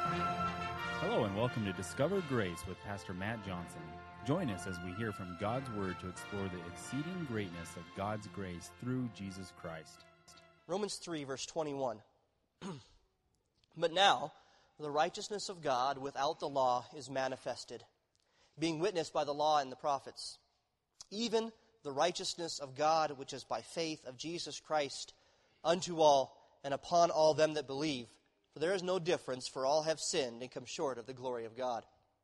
Hello and welcome to Discover Grace with Pastor Matt Johnson. Join us as we hear from God's Word to explore the exceeding greatness of God's grace through Jesus Christ. Romans 3, verse 21. But now, the righteousness of God without the law is manifested, being witnessed by the law and the prophets, even the righteousness of God which is by faith of Jesus Christ unto all and upon all them that believe. For there is no difference, for all have sinned and come short of the glory of God.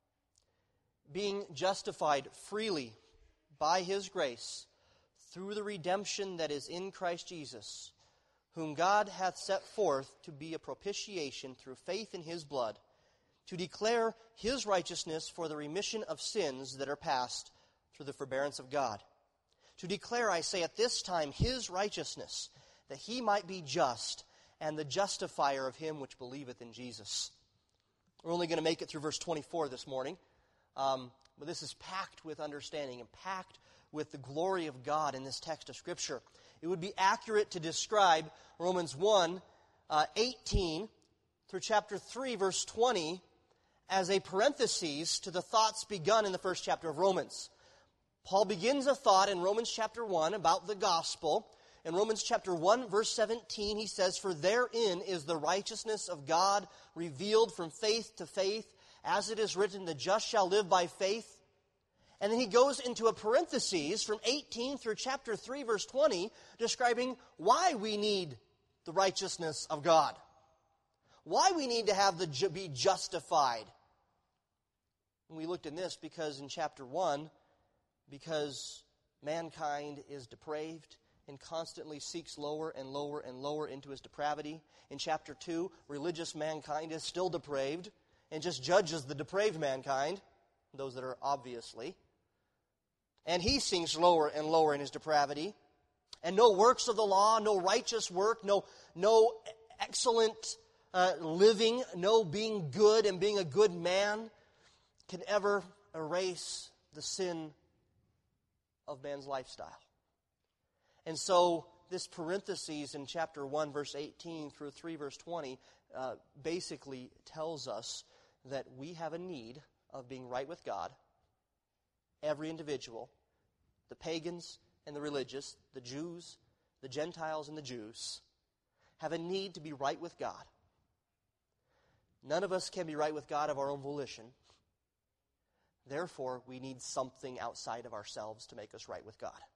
Being justified freely by His grace through the redemption that is in Christ Jesus, whom God hath set forth to be a propitiation through faith in His blood, to declare His righteousness for the remission of sins that are past through the forbearance of God. To declare, I say, at this time His righteousness, that He might be just and the justifier of him which believeth in Jesus. We're only going to make it through verse 24 this morning, but this is packed with understanding and packed with the glory of God in this text of Scripture. It would be accurate to describe Romans 1, 18 through chapter 3, verse 20, as a parenthesis to the thoughts begun in the first chapter of Romans. Paul begins a thought in Romans chapter 1 about the gospel. In Romans chapter 1, verse 17, he says, For therein is the righteousness of God revealed from faith to faith, as it is written, the just shall live by faith. And then he goes into a parenthesis from 18 through chapter 3, verse 20, describing why we need the righteousness of God. Why we need to have be justified. And we looked in this because in chapter 1, because mankind is depraved and constantly seeks lower and lower and lower into his depravity. In chapter 2, religious mankind is still depraved and just judges the depraved mankind, those that are obviously. And he sinks lower and lower in his depravity. And no works of the law, no righteous work, no excellent living, no being good and being a good man can ever erase the sin of man's lifestyle. And so this parenthesis in chapter 1, verse 18 through 3, verse 20, basically tells us that we have a need of being right with God. Every individual, the pagans and the religious, the Jews, the Gentiles and the Jews, have a need to be right with God. None of us can be right with God of our own volition. Therefore, we need something outside of ourselves to make us right with God.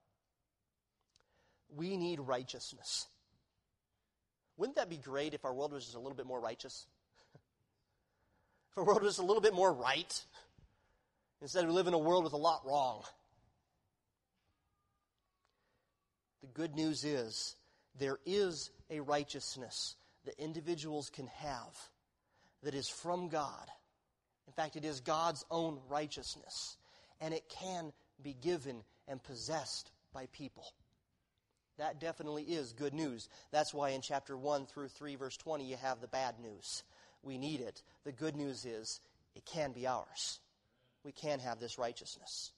We need righteousness. Wouldn't that be great if our world was just a little bit more righteous? If our world was just a little bit more right? Instead, we live in a world with a lot wrong. The good news is there is a righteousness that individuals can have that is from God. In fact, it is God's own righteousness. And it can be given and possessed by people. That definitely is good news. That's why in chapter 1 through 3, verse 20, you have the bad news. We need it. The good news is it can be ours. We can have this righteousness.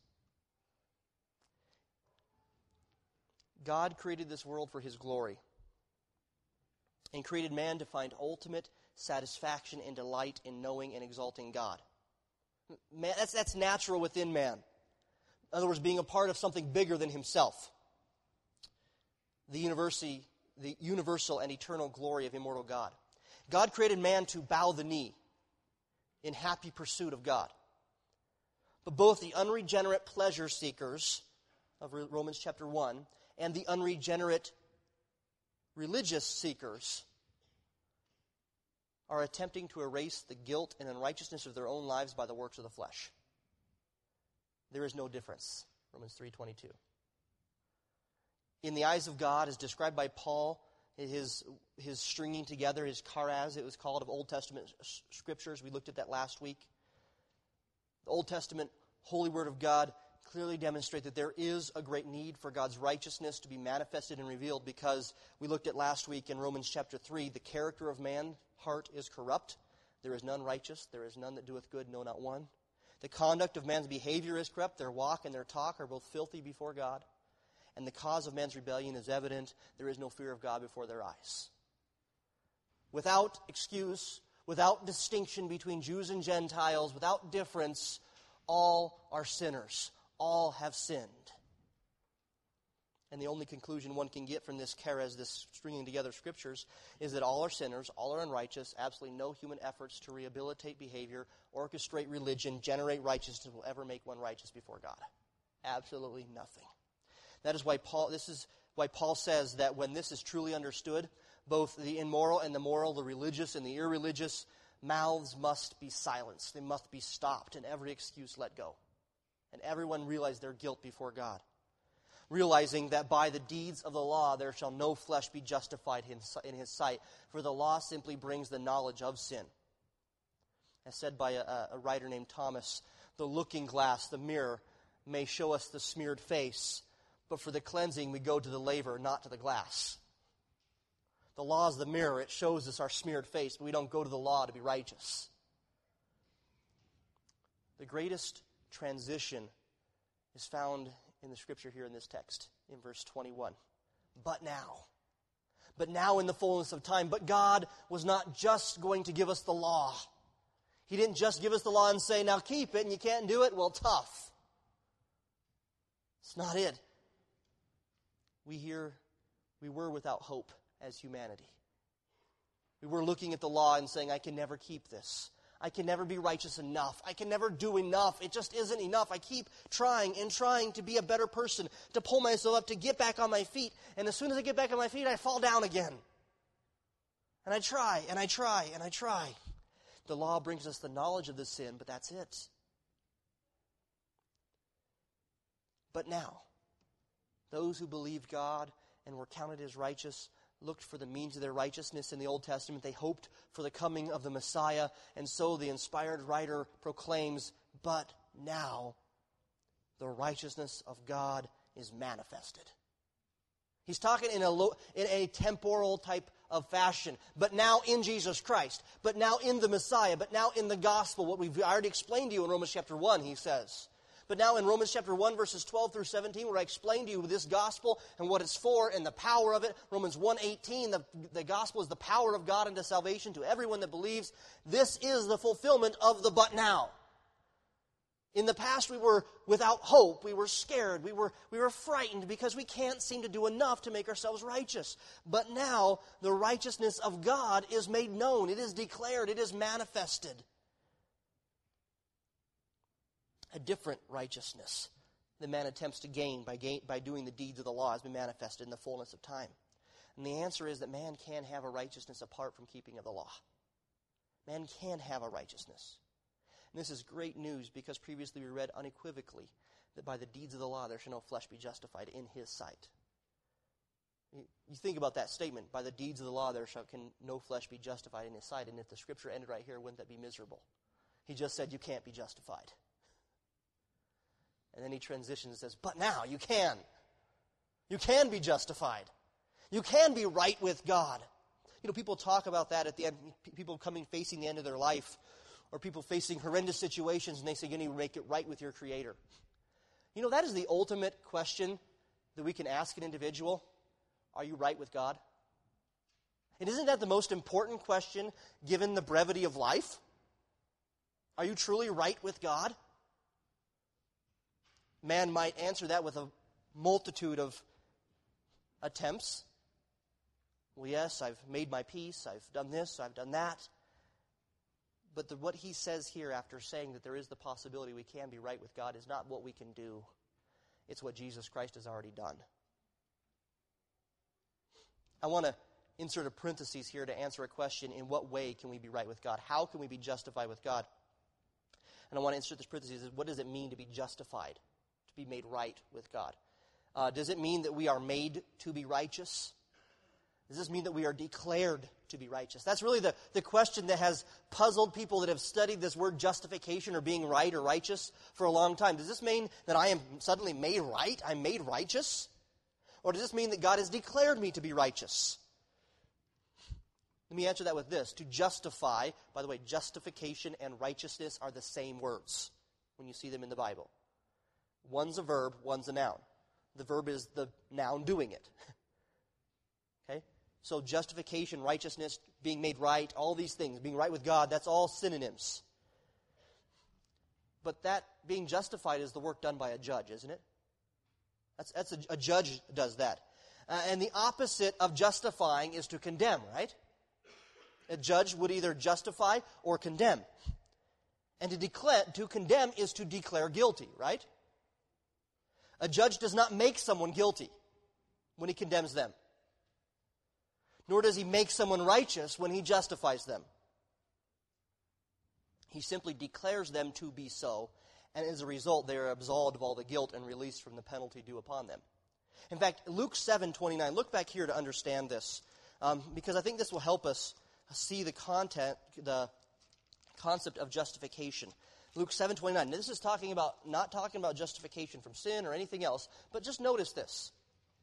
God created this world for His glory and created man to find ultimate satisfaction and delight in knowing and exalting God. Man, that's natural within man. In other words, being a part of something bigger than himself. The universal and eternal glory of immortal God. God created man to bow the knee in happy pursuit of God. But both the unregenerate pleasure seekers of Romans chapter 1 and the unregenerate religious seekers are attempting to erase the guilt and unrighteousness of their own lives by the works of the flesh. There is no difference. Romans 3:22. In the eyes of God, as described by Paul, his stringing together, his charaz, it was called, of Old Testament scriptures. We looked at that last week. The Old Testament Holy Word of God clearly demonstrate that there is a great need for God's righteousness to be manifested and revealed, because we looked at last week in Romans chapter 3, the character of man's heart is corrupt. There is none righteous. There is none that doeth good, no, not one. The conduct of man's behavior is corrupt. Their walk and their talk are both filthy before God. And the cause of man's rebellion is evident. There is no fear of God before their eyes. Without excuse, without distinction between Jews and Gentiles, without difference, all are sinners. All have sinned. And the only conclusion one can get from this charis, this stringing together of scriptures, is that all are sinners, all are unrighteous, absolutely no human efforts to rehabilitate behavior, orchestrate religion, generate righteousness will ever make one righteous before God. Absolutely nothing. That is why Paul says that when this is truly understood, both the immoral and the moral, the religious and the irreligious, mouths must be silenced. They must be stopped and every excuse let go. And everyone realize their guilt before God. Realizing that by the deeds of the law there shall no flesh be justified in his sight, for the law simply brings the knowledge of sin. As said by a writer named Thomas, the looking glass, the mirror, may show us the smeared face, but for the cleansing we go to the laver, not to the glass. The law is the mirror. It shows us our smeared face, but we don't go to the law to be righteous. The greatest transition is found in the scripture here in this text, in verse 21. But now in the fullness of time. But God was not just going to give us the law. He didn't just give us the law and say, now keep it, and you can't do it? Well, tough. It's not it. We were without hope as humanity. We were looking at the law and saying, I can never keep this. I can never be righteous enough. I can never do enough. It just isn't enough. I keep trying and trying to be a better person, to pull myself up, to get back on my feet. And as soon as I get back on my feet, I fall down again. And I try, and I try, and I try. The law brings us the knowledge of the sin, but that's it. But now, those who believed God and were counted as righteous looked for the means of their righteousness in the Old Testament. They hoped for the coming of the Messiah. And so the inspired writer proclaims, but now the righteousness of God is manifested. He's talking in a temporal type of fashion. But now in Jesus Christ. But now in the Messiah. But now in the gospel. What we've already explained to you in Romans chapter 1, he says. But now in Romans chapter 1, verses 12 through 17, where I explained to you this gospel and what it's for and the power of it. Romans 1:18, the gospel is the power of God unto salvation to everyone that believes. This is the fulfillment of the but now. In the past, we were without hope. We were scared. We were frightened because we can't seem to do enough to make ourselves righteous. But now, the righteousness of God is made known. It is declared. It is manifested. A different righteousness that man attempts to gain by doing the deeds of the law has been manifested in the fullness of time. And the answer is that man can have a righteousness apart from keeping of the law. Man can have a righteousness. And this is great news because previously we read unequivocally that by the deeds of the law there shall no flesh be justified in his sight. You think about that statement, by the deeds of the law there can no flesh be justified in his sight. And if the scripture ended right here, wouldn't that be miserable? He just said you can't be justified. And then he transitions and says, but now you can. You can be justified. You can be right with God. You know, people talk about that at the end, people facing the end of their life, or people facing horrendous situations, and they say, you need to make it right with your Creator. You know, that is the ultimate question that we can ask an individual. Are you right with God? And isn't that the most important question given the brevity of life? Are you truly right with God? Man might answer that with a multitude of attempts. Well, yes, I've made my peace, I've done this, I've done that. But what he says here after saying that there is the possibility we can be right with God is not what we can do. It's what Jesus Christ has already done. I want to insert a parenthesis here to answer a question, in what way can we be right with God? How can we be justified with God? And I want to insert this parenthesis, what does it mean to be justified? To be made right with God. Does it mean that we are made to be righteous? Does this mean that we are declared to be righteous? That's really the question that has puzzled people that have studied this word justification or being right or righteous for a long time. Does this mean that I am suddenly made right? I'm made righteous? Or does this mean that God has declared me to be righteous? Let me answer that with this. To justify, by the way, justification and righteousness are the same words when you see them in the Bible. One's a verb, one's a noun. The verb is the noun doing it. Okay? So justification, righteousness, being made right, all these things, being right with God, that's all synonyms. But that being justified is the work done by a judge, isn't it? That's a judge does that. And the opposite of justifying is to condemn, right? A judge would either justify or condemn. And to condemn is to declare guilty, right? A judge does not make someone guilty when he condemns them. Nor does he make someone righteous when he justifies them. He simply declares them to be so, and as a result, they are absolved of all the guilt and released from the penalty due upon them. In fact, Luke 7:29, look back here to understand this, because I think this will help us see the concept of justification. Luke 7:29. This is not talking about justification from sin or anything else, but just notice this.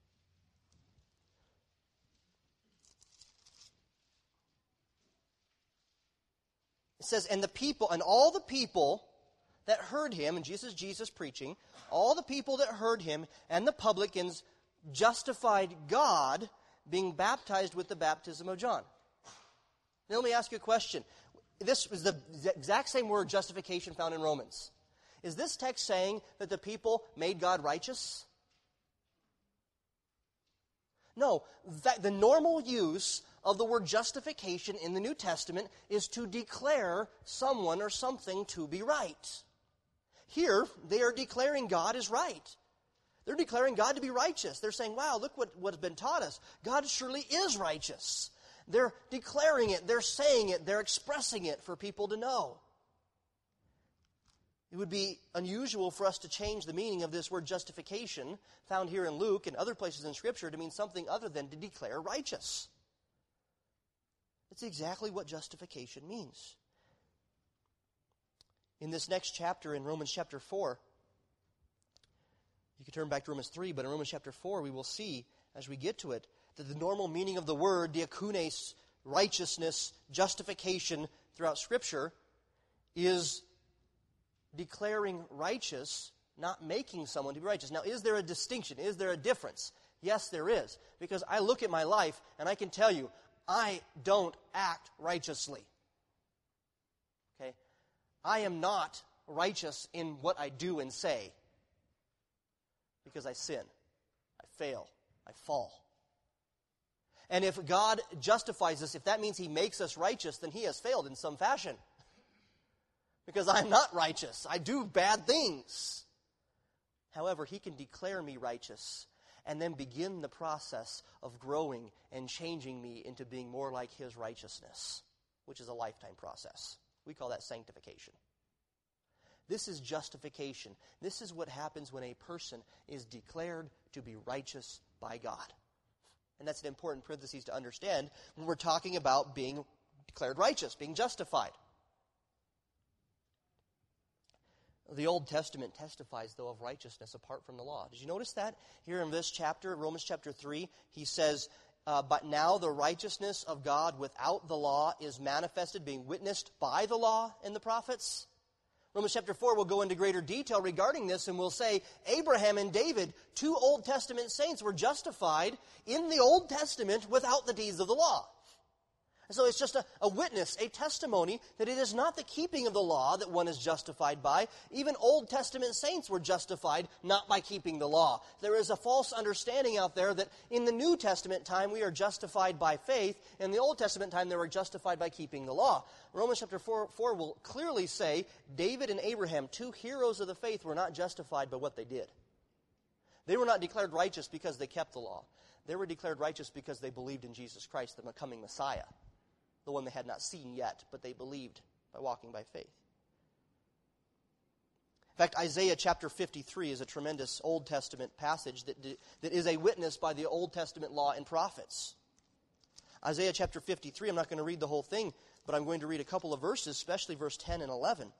It says, and all the people that heard him, and Jesus preaching, all the people that heard him and the publicans justified God, being baptized with the baptism of John. Now let me ask you a question. This is the exact same word, justification, found in Romans. Is this text saying that the people made God righteous? No. The normal use of the word justification in the New Testament is to declare someone or something to be right. Here, they are declaring God is right. They're declaring God to be righteous. They're saying, wow, look what has been taught us. God surely is righteous. They're declaring it, they're saying it, they're expressing it for people to know. It would be unusual for us to change the meaning of this word justification, found here in Luke and other places in Scripture, to mean something other than to declare righteous. It's exactly what justification means. In this next chapter, in Romans chapter 4, you can turn back to Romans 3, but in Romans chapter 4, we will see, as we get to it, that the normal meaning of the word, diakones, righteousness, justification throughout Scripture, is declaring righteous, not making someone to be righteous. Now, is there a distinction? Is there a difference? Yes, there is. Because I look at my life, and I can tell you, I don't act righteously. Okay? I am not righteous in what I do and say. Because I sin. I fail. I fall. And if God justifies us, if that means He makes us righteous, then He has failed in some fashion. Because I'm not righteous. I do bad things. However, He can declare me righteous and then begin the process of growing and changing me into being more like His righteousness, which is a lifetime process. We call that sanctification. This is justification. This is what happens when a person is declared to be righteous by God. And that's an important parenthesis to understand when we're talking about being declared righteous, being justified. The Old Testament testifies, though, of righteousness apart from the law. Did you notice that? Here in this chapter, Romans chapter 3, he says, but now the righteousness of God without the law is manifested, being witnessed by the law and the prophets. Romans chapter 4 will go into greater detail regarding this, and we'll say Abraham and David, two Old Testament saints, were justified in the Old Testament without the deeds of the law. And so it's just a witness, a testimony that it is not the keeping of the law that one is justified by. Even Old Testament saints were justified not by keeping the law. There is a false understanding out there that in the New Testament time we are justified by faith. In the Old Testament time they were justified by keeping the law. Romans chapter 4 will clearly say David and Abraham, two heroes of the faith, were not justified by what they did. They were not declared righteous because they kept the law. They were declared righteous because they believed in Jesus Christ, the coming Messiah. The one they had not seen yet, but they believed by walking by faith. In fact, Isaiah chapter 53 is a tremendous Old Testament passage that is a witness by the Old Testament law and prophets. Isaiah chapter 53, I'm not going to read the whole thing, but I'm going to read a couple of verses, especially verse 10 and 11.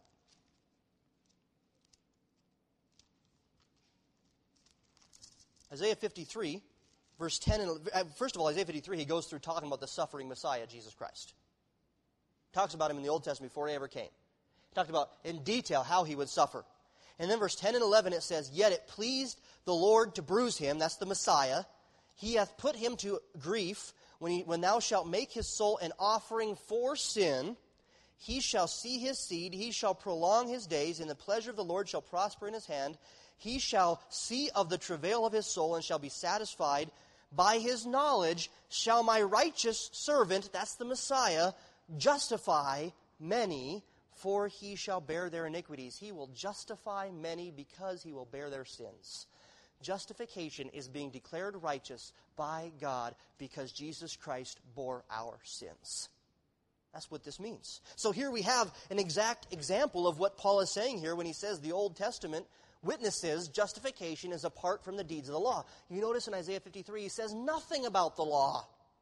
Isaiah 53, verse 10 and first of all, Isaiah 53, he goes through talking about the suffering Messiah, Jesus Christ. Talks about him in the Old Testament before he ever came. He talked about in detail how he would suffer. And then verse 10 and 11 it says, yet it pleased the Lord to bruise him, that's the Messiah. He hath put him to grief. When thou shalt make his soul an offering for sin, he shall see his seed, he shall prolong his days, and the pleasure of the Lord shall prosper in his hand. He shall see of the travail of his soul, and shall be satisfied. By his knowledge shall my righteous servant," that's the Messiah, "justify many, for he shall bear their iniquities." He will justify many because he will bear their sins. Justification is being declared righteous by God because Jesus Christ bore our sins. That's what this means. So here we have an exact example of what Paul is saying here when he says the Old Testament witnesses justification is apart from the deeds of the law. You notice in Isaiah 53, he says nothing about the law.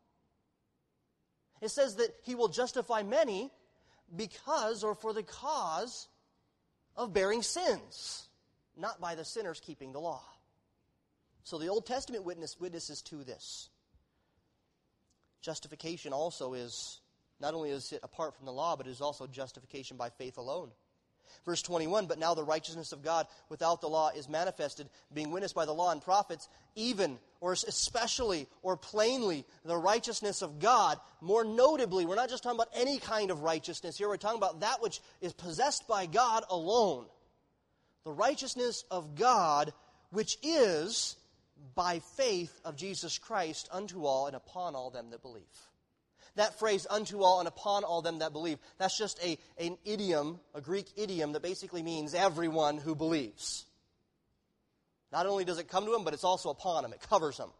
It says that he will justify many because or for the cause of bearing sins, not by the sinners keeping the law. So the Old Testament witnesses to this. Justification also is, not only is it apart from the law, but it is also justification by faith alone. Verse 21, "But now the righteousness of God without the law is manifested, being witnessed by the law and prophets, even, or especially, or plainly, the righteousness of God." More notably, we're not just talking about any kind of righteousness here. We're talking about that which is possessed by God alone. The righteousness of God, which is by faith of Jesus Christ unto all and upon all them that believe. That phrase, "unto all and upon all them that believe," that's just an idiom, a Greek idiom that basically means everyone who believes. Not only does it come to them, but it's also upon them. It covers them.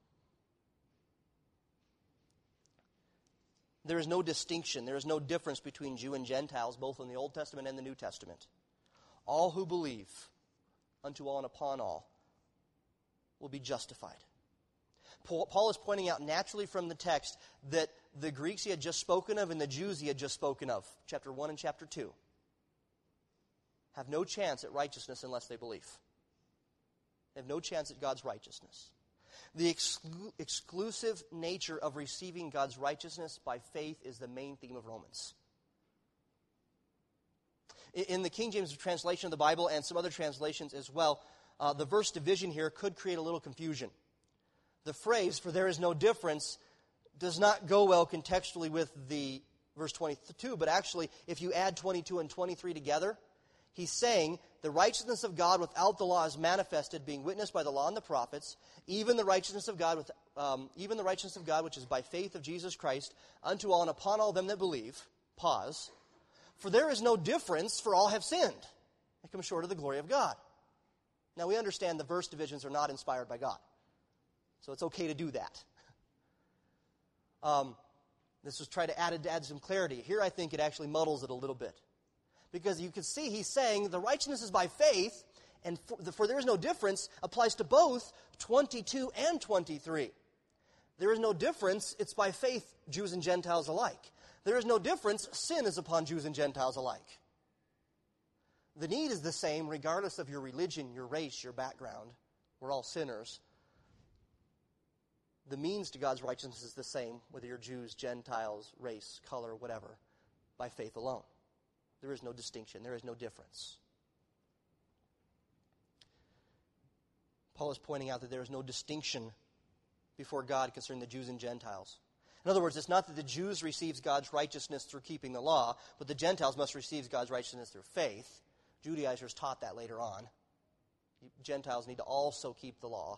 There is no distinction. There is no difference between Jew and Gentiles, both in the Old Testament and the New Testament. All who believe, unto all and upon all, will be justified. Paul is pointing out naturally from the text that the Greeks he had just spoken of and the Jews he had just spoken of, chapter 1 and chapter 2, have no chance at righteousness unless they believe. They have no chance at God's righteousness. The exclusive nature of receiving God's righteousness by faith is the main theme of Romans. In the King James translation of the Bible and some other translations as well, the verse division here could create a little confusion. The phrase, "for there is no difference," does not go well contextually with the verse 22, but actually, if you add 22 and 23 together, he's saying, "The righteousness of God without the law is manifested, being witnessed by the law and the prophets, even the righteousness of God which is by faith of Jesus Christ, unto all and upon all them that believe." Pause. "For there is no difference, for all have sinned and come short of the glory of God." Now we understand the verse divisions are not inspired by God. So it's okay to do that. This was trying to add some clarity. Here I think it actually muddles it a little bit. Because you can see he's saying the righteousness is by faith, and for there is no difference applies to both 22 and 23. There is no difference, it's by faith, Jews and Gentiles alike. There is no difference, sin is upon Jews and Gentiles alike. The need is the same regardless of your religion, your race, your background. We're all sinners. The means to God's righteousness is the same, whether you're Jews, Gentiles, race, color, whatever, by faith alone. There is no distinction. There is no difference. Paul is pointing out that there is no distinction before God concerning the Jews and Gentiles. In other words, it's not that the Jews receive God's righteousness through keeping the law, but the Gentiles must receive God's righteousness through faith. Judaizers taught that later on. Gentiles need to also keep the law.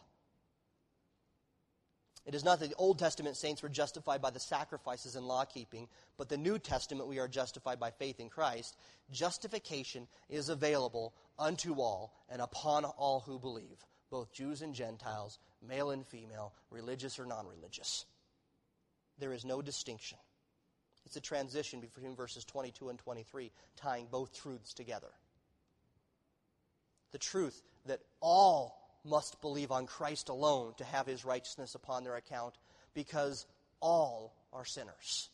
It is not that the Old Testament saints were justified by the sacrifices and law-keeping, but the New Testament we are justified by faith in Christ. Justification is available unto all and upon all who believe, both Jews and Gentiles, male and female, religious or non-religious. There is no distinction. It's a transition between verses 22 and 23, tying both truths together. The truth that all must believe on Christ alone to have his righteousness upon their account, because all are sinners.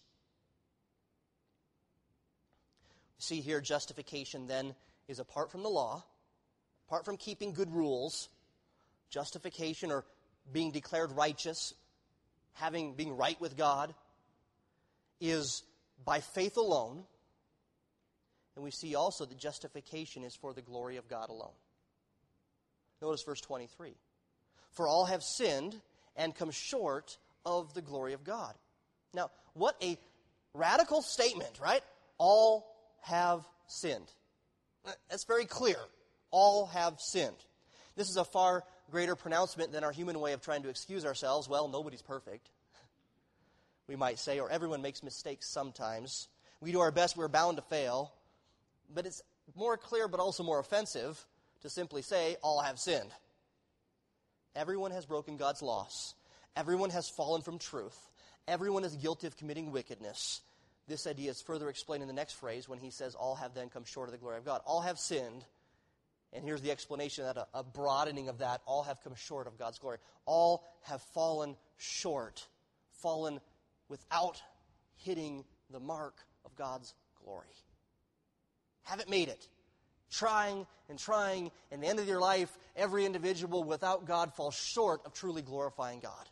You see here, justification then is apart from the law, apart from keeping good rules. Justification, or being declared righteous, being right with God, is by faith alone. And we see also that justification is for the glory of God alone. Notice verse 23. For all have sinned and come short of the glory of God. Now, what a radical statement, right? All have sinned. That's very clear. All have sinned. This is a far greater pronouncement than our human way of trying to excuse ourselves. Well, nobody's perfect, we might say, or everyone makes mistakes sometimes. We do our best, we're bound to fail. But it's more clear but also more offensive to simply say, all have sinned. Everyone has broken God's laws. Everyone has fallen from truth. Everyone is guilty of committing wickedness. This idea is further explained in the next phrase when he says, all have then come short of the glory of God. All have sinned. And here's the explanation, that a broadening of that, all have come short of God's glory. All have fallen short, fallen without hitting the mark of God's glory. Haven't made it. Trying, and the end of your life, every individual without God falls short of truly glorifying God.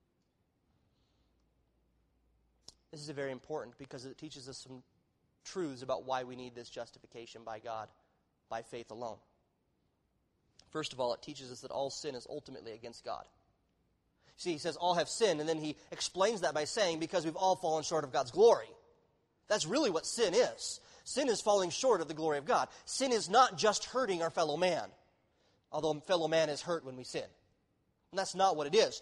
This is very important because it teaches us some truths about why we need this justification by God, by faith alone. First of all, it teaches us that all sin is ultimately against God. See, he says all have sinned, and then he explains that by saying, because we've all fallen short of God's glory. That's really what sin is. Sin is falling short of the glory of God. Sin is not just hurting our fellow man, although fellow man is hurt when we sin. And that's not what it is.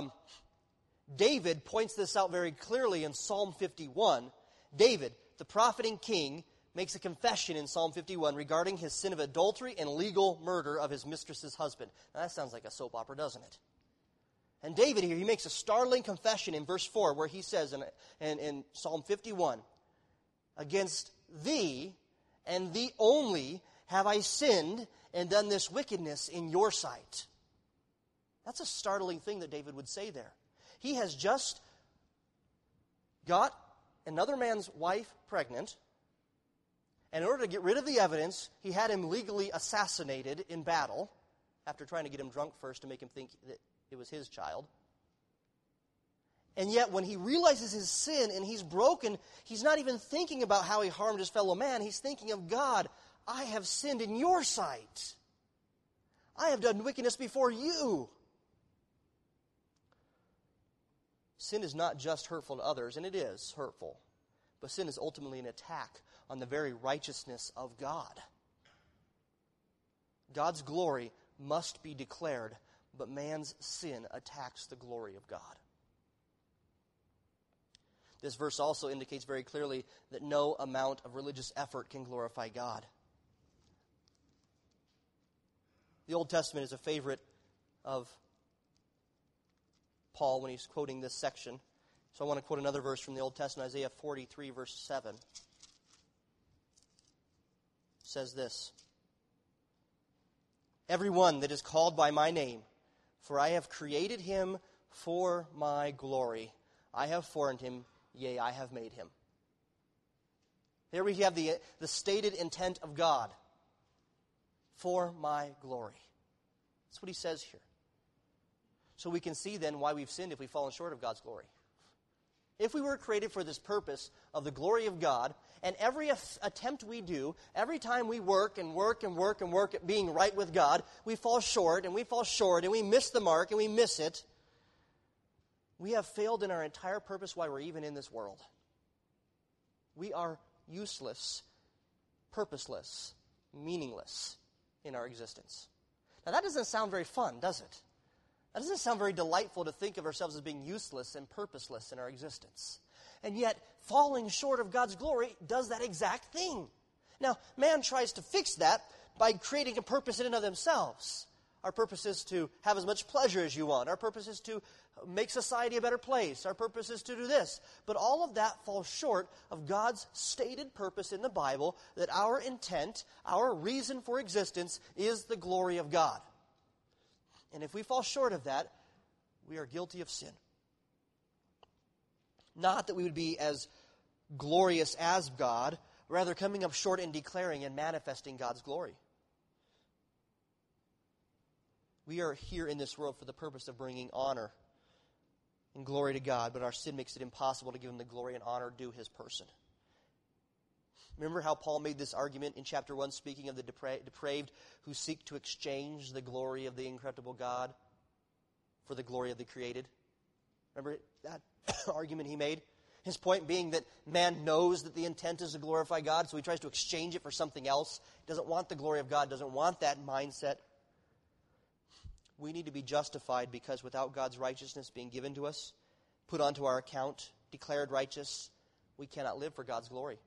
David points this out very clearly in Psalm 51. David, the prophet and king, makes a confession in Psalm 51 regarding his sin of adultery and legal murder of his mistress's husband. Now, that sounds like a soap opera, doesn't it? And David here, he makes a startling confession in verse 4 where he says in Psalm 51, against thee and thee only have I sinned and done this wickedness in your sight. That's a startling thing that David would say there. He has just got another man's wife pregnant, and in order to get rid of the evidence, he had him legally assassinated in battle after trying to get him drunk first to make him think that it was his child. And yet when he realizes his sin and he's broken, he's not even thinking about how he harmed his fellow man. He's thinking of, God, I have sinned in your sight. I have done wickedness before you. Sin is not just hurtful to others, and it is hurtful. But sin is ultimately an attack on the very righteousness of God. God's glory must be declared, but man's sin attacks the glory of God. This verse also indicates very clearly that no amount of religious effort can glorify God. The Old Testament is a favorite of Paul when he's quoting this section. So I want to quote another verse from the Old Testament, Isaiah 43, verse 7. It says this, everyone that is called by my name, for I have created him for my glory. I have formed him, yea, I have made him. Here we have the stated intent of God. For my glory. That's what he says here. So we can see then why we've sinned if we've fallen short of God's glory. If we were created for this purpose of the glory of God, and every attempt we do, every time we work at being right with God, we fall short, and we miss the mark, and we miss it, we have failed in our entire purpose while we're even in this world. We are useless, purposeless, meaningless in our existence. Now that doesn't sound very fun, does it? That doesn't sound very delightful to think of ourselves as being useless and purposeless in our existence. And yet, falling short of God's glory does that exact thing. Now, man tries to fix that by creating a purpose in and of themselves. Our purpose is to have as much pleasure as you want. Our purpose is to make society a better place. Our purpose is to do this. But all of that falls short of God's stated purpose in the Bible, that our intent, our reason for existence is the glory of God. And if we fall short of that, we are guilty of sin. Not that we would be as glorious as God, rather coming up short in declaring and manifesting God's glory. We are here in this world for the purpose of bringing honor and glory to God, but our sin makes it impossible to give him the glory and honor due his person. Remember how Paul made this argument in chapter 1, speaking of the depraved who seek to exchange the glory of the incredible God for the glory of the created? Remember that argument he made? His point being that man knows that the intent is to glorify God, so he tries to exchange it for something else. He doesn't want the glory of God, doesn't want that mindset. We need to be justified because without God's righteousness being given to us, put onto our account, declared righteous, we cannot live for God's glory.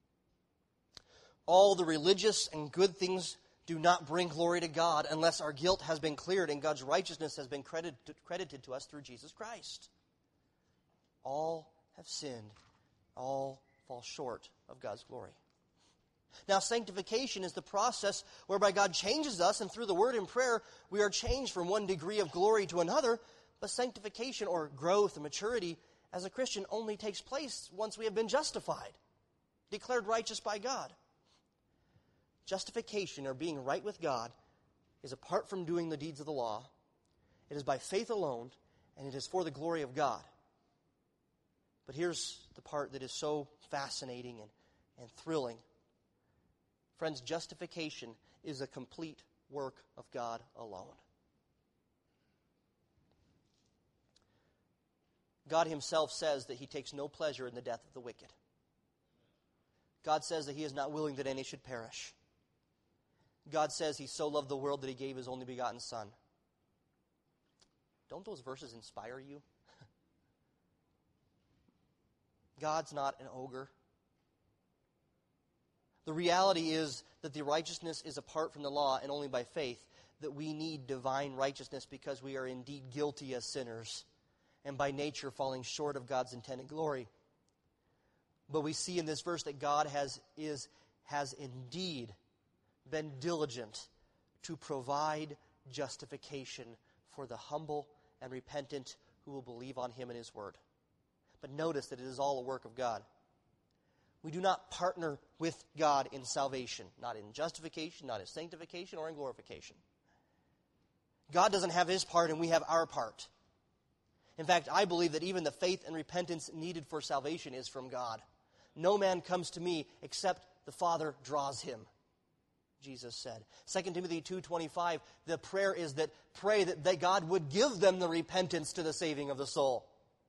All the religious and good things do not bring glory to God unless our guilt has been cleared and God's righteousness has been credited to us through Jesus Christ. All have sinned. All fall short of God's glory. Now, sanctification is the process whereby God changes us, and through the word and prayer, we are changed from one degree of glory to another. But sanctification, or growth and maturity, as a Christian only takes place once we have been justified, declared righteous by God. Justification, or being right with God, is apart from doing the deeds of the law. It is by faith alone, and it is for the glory of God. But here's the part that is so fascinating and thrilling. Friends, justification is a complete work of God alone. God himself says that he takes no pleasure in the death of the wicked. God says that he is not willing that any should perish. God says he so loved the world that he gave his only begotten Son. Don't those verses inspire you? God's not an ogre. The reality is that the righteousness is apart from the law and only by faith, that we need divine righteousness because we are indeed guilty as sinners and by nature falling short of God's intended glory. But we see in this verse that God has indeed been diligent to provide justification for the humble and repentant who will believe on him and his word. But notice that it is all a work of God. We do not partner with God in salvation, not in justification, not in sanctification, or in glorification. God doesn't have his part and we have our part. In fact, I believe that even the faith and repentance needed for salvation is from God. No man comes to me except the Father draws him, Jesus said. 2 Timothy 2:25, the prayer is that pray that God would give them the repentance to the saving of the soul.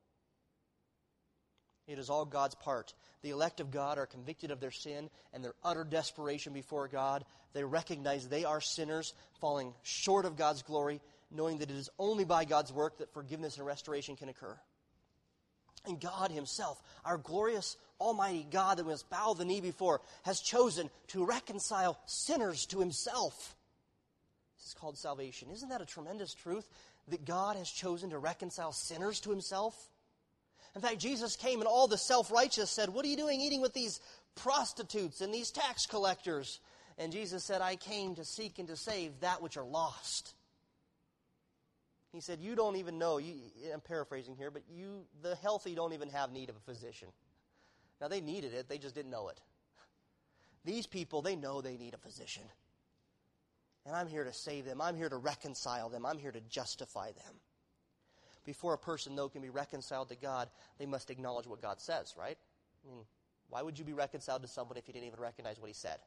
It is all God's part. The elect of God are convicted of their sin and their utter desperation before God. They recognize they are sinners, falling short of God's glory, knowing that it is only by God's work that forgiveness and restoration can occur. And God himself, our glorious, almighty God that we must bow the knee before, has chosen to reconcile sinners to himself. This is called salvation. Isn't that a tremendous truth? That God has chosen to reconcile sinners to himself? In fact, Jesus came and all the self-righteous said, "What are you doing eating with these prostitutes and these tax collectors?" And Jesus said, "I came to seek and to save that which are lost." He said, "You don't even know," I'm paraphrasing here, but the healthy don't even have need of a physician. Now, they needed it, they just didn't know it. These people, they know they need a physician. And I'm here to save them. I'm here to reconcile them. I'm here to justify them. Before a person, though, can be reconciled to God, they must acknowledge what God says, right? I mean, why would you be reconciled to someone if you didn't even recognize what he said?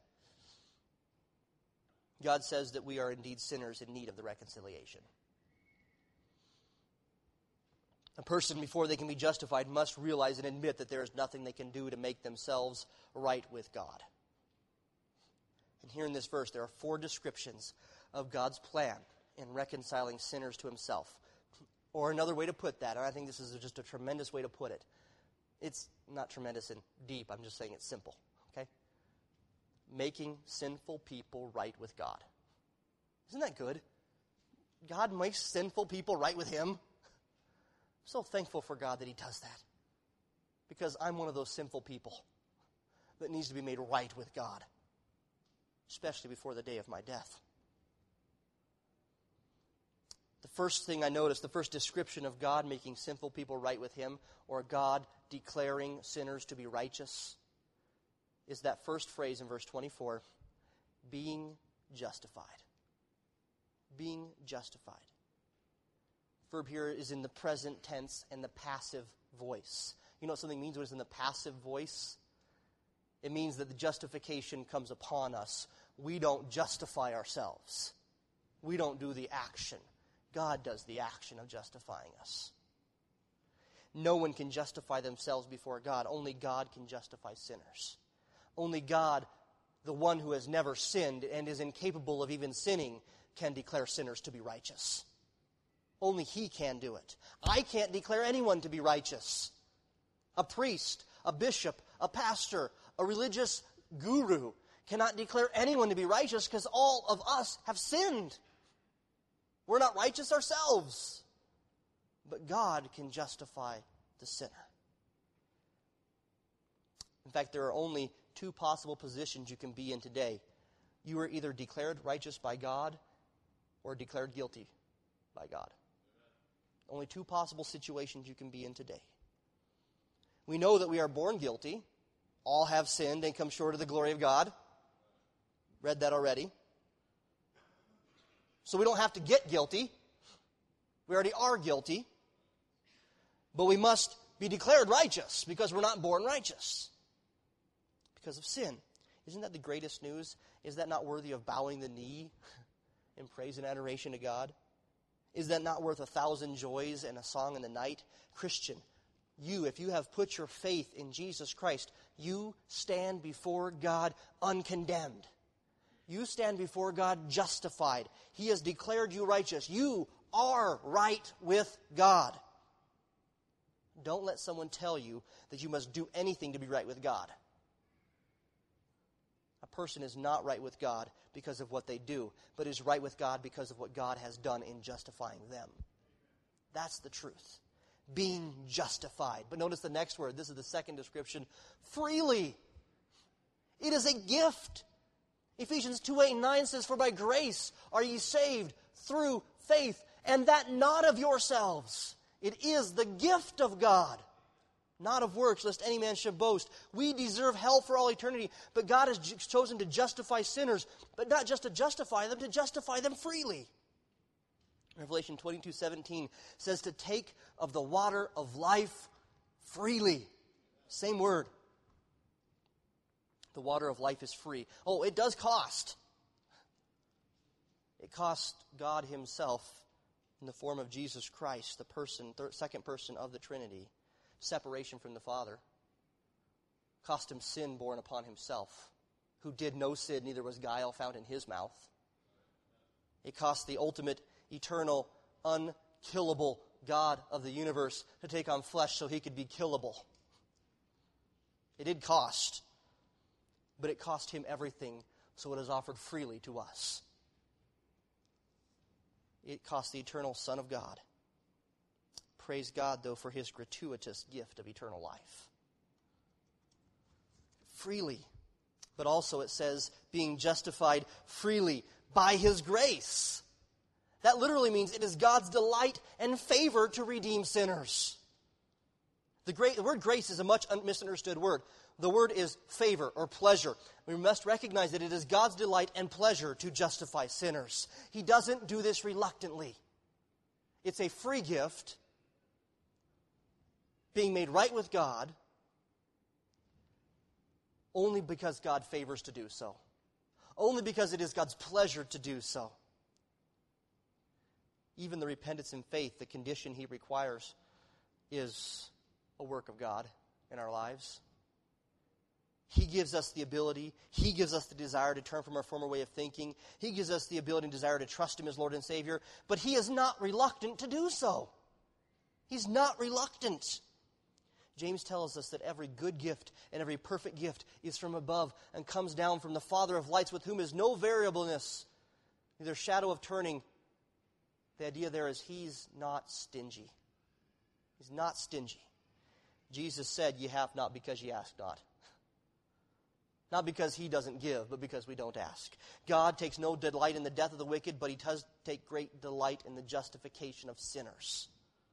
God says that we are indeed sinners in need of the reconciliation. A person, before they can be justified, must realize and admit that there is nothing they can do to make themselves right with God. And here in this verse, there are 4 descriptions of God's plan in reconciling sinners to himself. Or another way to put that, and I think this is just a tremendous way to put it. It's not tremendous and deep, I'm just saying it's simple, okay? Making sinful people right with God. Isn't that good? God makes sinful people right with him. I'm so thankful for God that he does that. Because I'm one of those sinful people that needs to be made right with God. Especially before the day of my death. The first thing I noticed, the first description of God making sinful people right with him, or God declaring sinners to be righteous, is that first phrase in verse 24, being justified. Being justified. The verb here is in the present tense and the passive voice. You know what something means when it's in the passive voice? It means that the justification comes upon us. We don't justify ourselves. We don't do the action. God does the action of justifying us. No one can justify themselves before God. Only God can justify sinners. Only God, the one who has never sinned and is incapable of even sinning, can declare sinners to be righteous. Only He can do it. I can't declare anyone to be righteous. A priest, a bishop, a pastor, a religious guru cannot declare anyone to be righteous because all of us have sinned. We're not righteous ourselves. But God can justify the sinner. In fact, there are only two possible positions you can be in today. You are either declared righteous by God or declared guilty by God. Only two possible situations you can be in today. We know that we are born guilty. All have sinned and come short of the glory of God. Read that already. So we don't have to get guilty. We already are guilty. But we must be declared righteous because we're not born righteous. Because of sin. Isn't that the greatest news? Is that not worthy of bowing the knee in praise and adoration to God? Is that not worth 1,000 joys and a song in the night? Christian, you, if you have put your faith in Jesus Christ, you stand before God uncondemned. You stand before God justified. He has declared you righteous. You are right with God. Don't let someone tell you that you must do anything to be right with God. A person is not right with God because of what they do, but is right with God because of what God has done in justifying them. That's the truth. Being justified. But notice the next word. This is the second description. Freely. It is a gift. Ephesians 2:8-9 says, "For by grace are ye saved through faith, and that not of yourselves. It is the gift of God, not of works, lest any man should boast." We deserve hell for all eternity, but God has chosen to justify sinners, but not just to justify them freely. Revelation 22:17 says to take of the water of life freely. Same word. The water of life is free. Oh, it does cost. It cost God Himself in the form of Jesus Christ, the second person of the Trinity, separation from the Father. Cost Him sin borne upon Himself, who did no sin, neither was guile found in His mouth. It cost the ultimate, eternal, unkillable God of the universe to take on flesh so He could be killable. It did cost, but it cost Him everything, so it is offered freely to us. It cost the eternal Son of God. Praise God, though, for His gratuitous gift of eternal life. Freely. But also it says, being justified freely by His grace. That literally means it is God's delight and favor to redeem sinners. The word grace is a much misunderstood word. The word is favor or pleasure. We must recognize that it is God's delight and pleasure to justify sinners. He doesn't do this reluctantly. It's a free gift, being made right with God, only because God favors to do so. Only because it is God's pleasure to do so. Even the repentance and faith, the condition He requires, is a work of God in our lives. He gives us the ability. He gives us the desire to turn from our former way of thinking. He gives us the ability and desire to trust Him as Lord and Savior. But He is not reluctant to do so. He's not reluctant. James tells us that every good gift and every perfect gift is from above and comes down from the Father of lights, with whom is no variableness, neither shadow of turning. The idea there is He's not stingy. He's not stingy. Jesus said, "Ye have not because ye ask not." Not because He doesn't give, but because we don't ask. God takes no delight in the death of the wicked, but He does take great delight in the justification of sinners.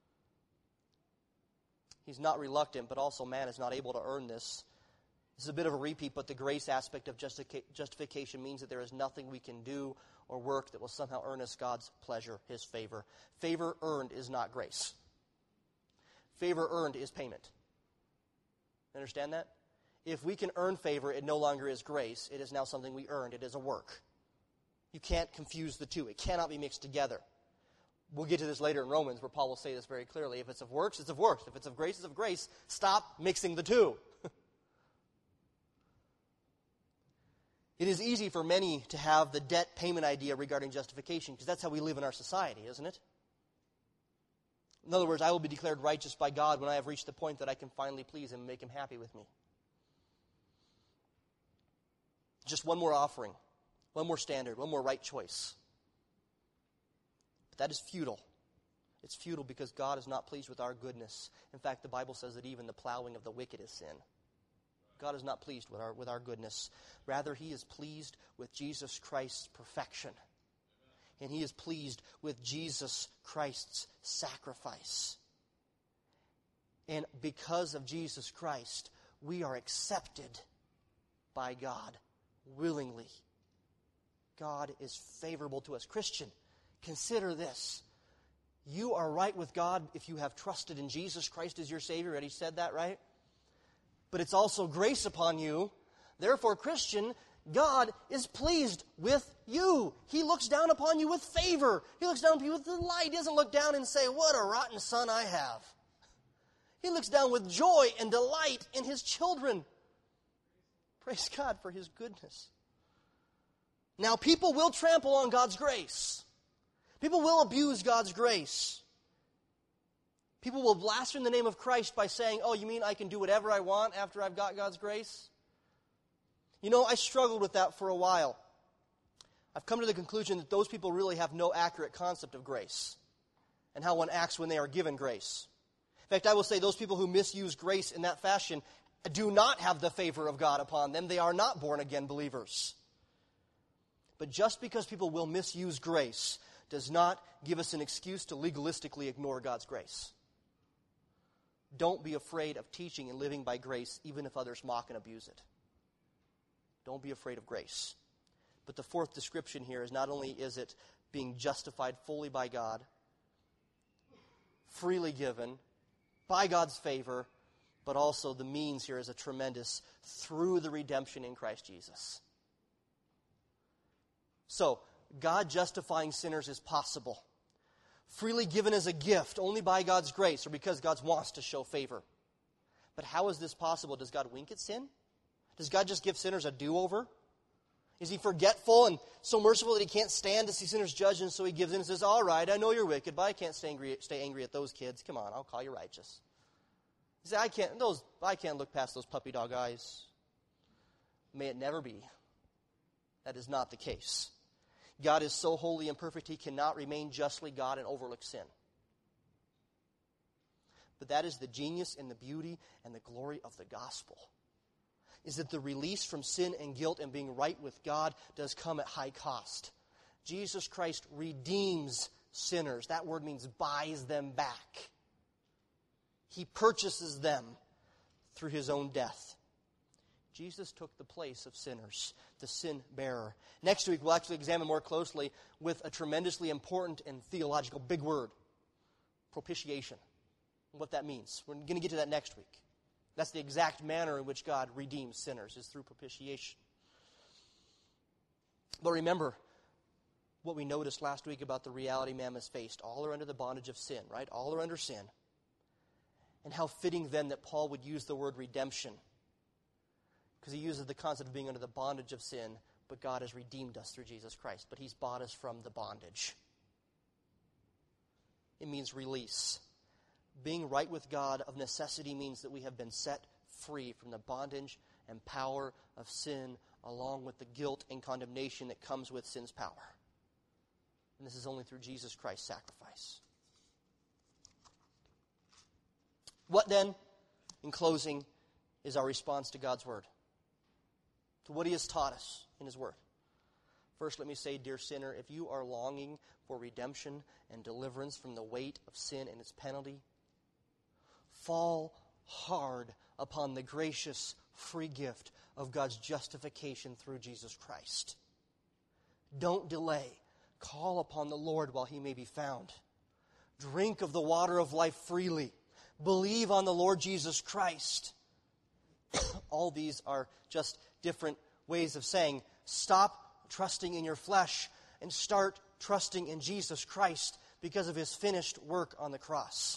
He's not reluctant, but also man is not able to earn this. This is a bit of a repeat, but the grace aspect of justification means that there is nothing we can do or work that will somehow earn us God's pleasure, His favor. Favor earned is not grace. Favor earned is payment. Understand that? If we can earn favor, it no longer is grace. It is now something we earned. It is a work. You can't confuse the two. It cannot be mixed together. We'll get to this later in Romans, where Paul will say this very clearly. If it's of works, it's of works. If it's of grace, it's of grace. Stop mixing the two. It is easy for many to have the debt payment idea regarding justification, because that's how we live in our society, isn't it? In other words, I will be declared righteous by God when I have reached the point that I can finally please Him and make Him happy with me. Just one more offering, one more standard, one more right choice. But that is futile. It's futile because God is not pleased with our goodness. In fact, the Bible says that even the plowing of the wicked is sin. God is not pleased with our goodness. Rather, He is pleased with Jesus Christ's perfection. And He is pleased with Jesus Christ's sacrifice. And because of Jesus Christ, we are accepted by God willingly. God is favorable to us. Christian, consider this. You are right with God if you have trusted in Jesus Christ as your Savior. Already said that, right? But it's also grace upon you. Therefore, Christian, God is pleased with you. He looks down upon you with favor. He looks down upon you with delight. He doesn't look down and say, what a rotten son I have. He looks down with joy and delight in His children. Praise God for His goodness. Now, people will trample on God's grace. People will abuse God's grace. People will blaspheme the name of Christ by saying, oh, you mean I can do whatever I want after I've got God's grace? You know, I struggled with that for a while. I've come to the conclusion that those people really have no accurate concept of grace and how one acts when they are given grace. In fact, I will say those people who misuse grace in that fashion do not have the favor of God upon them. They are not born-again believers. But just because people will misuse grace does not give us an excuse to legalistically ignore God's grace. Don't be afraid of teaching and living by grace, even if others mock and abuse it. Don't be afraid of grace. But the fourth description here is not only is it being justified fully by God, freely given, by God's favor, but also the means here is a tremendous through the redemption in Christ Jesus. So, God justifying sinners is possible. Freely given as a gift, only by God's grace, or because God wants to show favor. But how is this possible? Does God wink at sin? Does God just give sinners a do-over? Is He forgetful and so merciful that He can't stand to see sinners judged, and so He gives in and says, all right, I know you're wicked, but I can't stay angry at those kids. Come on, I'll call you righteous. You say, I can't look past those puppy dog eyes. May it never be. That is not the case. God is so holy and perfect, He cannot remain justly God and overlook sin. But that is the genius and the beauty and the glory of the gospel, is that the release from sin and guilt and being right with God does come at high cost. Jesus Christ redeems sinners. That word means buys them back. He purchases them through His own death. Jesus took the place of sinners, the sin bearer. Next week, we'll actually examine more closely with a tremendously important and theological big word, propitiation, and what that means. We're going to get to that next week. That's the exact manner in which God redeems sinners, is through propitiation. But remember what we noticed last week about the reality man has faced. All are under the bondage of sin, right? All are under sin. And how fitting then that Paul would use the word redemption, because he uses the concept of being under the bondage of sin, but God has redeemed us through Jesus Christ. But He's bought us from the bondage. It means release. Being right with God of necessity means that we have been set free from the bondage and power of sin, along with the guilt and condemnation that comes with sin's power. And this is only through Jesus Christ's sacrifice. What then, in closing, is our response to God's Word? To what He has taught us in His Word. First, let me say, dear sinner, if you are longing for redemption and deliverance from the weight of sin and its penalty, fall hard upon the gracious, free gift of God's justification through Jesus Christ. Don't delay. Call upon the Lord while He may be found. Drink of the water of life freely. Believe on the Lord Jesus Christ. All these are just different ways of saying, stop trusting in your flesh and start trusting in Jesus Christ, because of his finished work on the cross.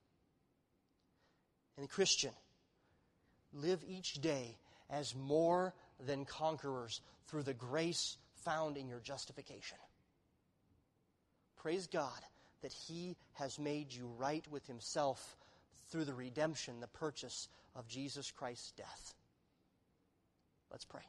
And Christian, live each day as more than conquerors through the grace found in your justification. Praise God that he has made you right with himself through the redemption, the purchase of Jesus Christ's death. Let's pray.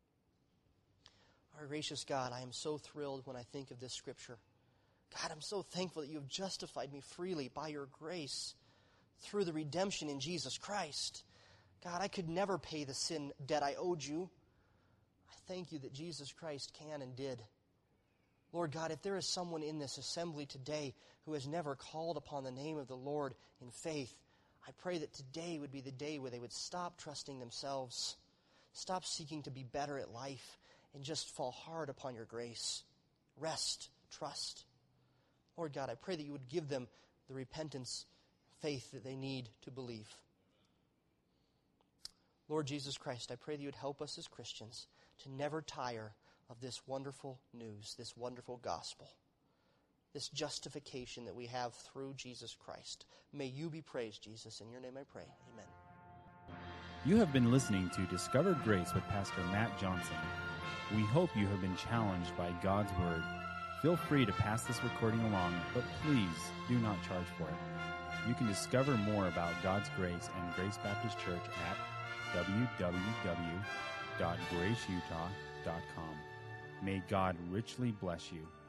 Our gracious God, I am so thrilled when I think of this scripture. God, I'm so thankful that you have justified me freely by your grace through the redemption in Jesus Christ. God, I could never pay the sin debt I owed you. I thank you that Jesus Christ can and did. Lord God, if there is someone in this assembly today who has never called upon the name of the Lord in faith, I pray that today would be the day where they would stop trusting themselves, stop seeking to be better at life, and just fall hard upon your grace. Rest, trust. Lord God, I pray that you would give them the repentance, faith that they need to believe. Lord Jesus Christ, I pray that you would help us as Christians to never tire of this wonderful news, this wonderful gospel, this justification that we have through Jesus Christ. May you be praised, Jesus. In your name I pray. Amen. You have been listening to Discover Grace with Pastor Matt Johnson. We hope you have been challenged by God's Word. Feel free to pass this recording along, but please do not charge for it. You can discover more about God's grace and Grace Baptist Church at www.graceutah.com. May God richly bless you.